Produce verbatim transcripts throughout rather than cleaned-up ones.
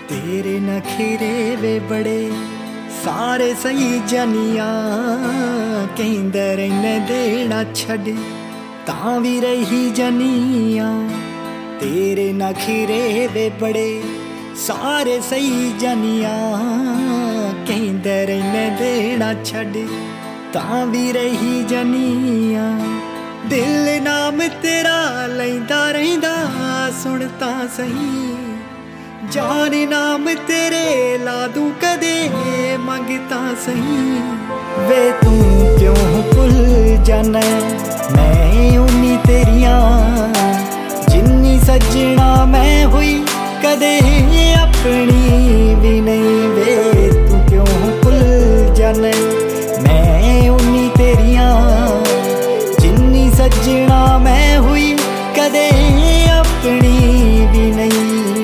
तेरे नखरे वे बड़े सारे सही जनिया कहंदे रहने देना छड़ तां भी रही जनिया। तेरे नखरे वे बड़े सारे सही जनिया कहंदे रहने देना छड़ तां भी रही जनिया। दिल नाम तेरा लैंदा रहिंदा सुन तां सही जान नाम तेरे ला दूं कदे मंगता सही। वे तू क्यों भुल जाना मैं उन्नी तेरिया जिन्नी सजना मैं हुई कदे अपनी भी नहीं। वे तू क्यों भुल जाना मैं उन्नी तेरिया जिन्नी सजना मैं हुई कदे अपनी भी नहीं।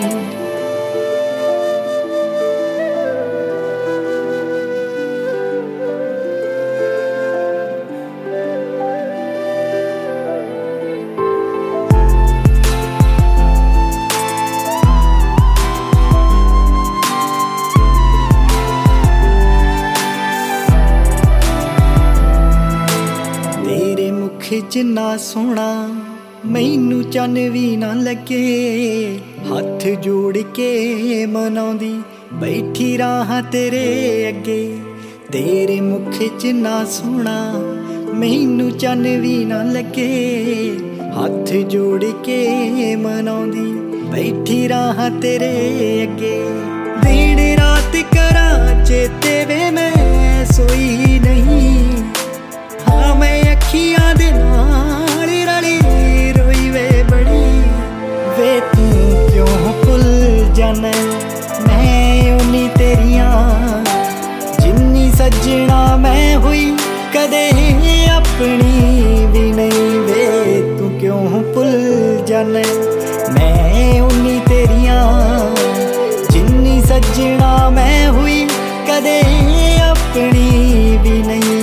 जिन्ना सोहना मैनू चन भी ना लगे हथ जोड़ के मनाउंदी बैठी राह तेरे अगे। तेरे मुख जिन्ना सोहना मैनू चन भी ना लगे हथ जोड़ के मनाउंदी बैठी राह तेरे अगे। दिन रात करा चेते वे मैं सोई नहीं हाँ मैं अखियां दे नाल रली रोई वे बड़ी। वे तू क्यों भुल जाना मैं उन्नी तेरिया जिन्नी सजना मैं हुई कदे अपनी भी नहीं। वे तू क्यों भुल जाना मैं उन्नी तेरिया जिन्नी सजना मैं हुई कदे अपनी भी नहीं।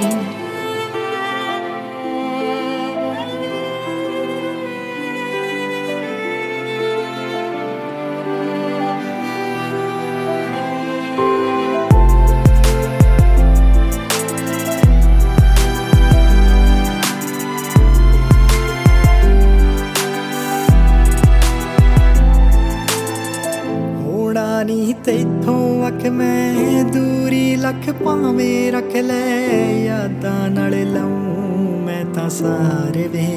नी तैथों अख मैं दूरी लख भावें रख ले यादां नाल लाऊं मैं तां सारे वे।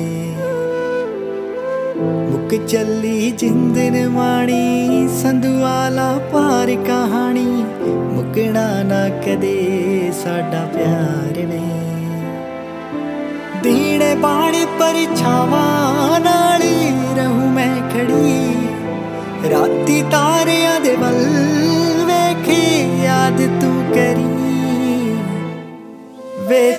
मुक चली जिंदन माणी संधुआला पार कहानी मुकना ना कदे साडा प्यार वे। दीने बाण परछावां नाल रहूं मैं खड़ी राती तारियां दे वल वेखे याद तू करी। वे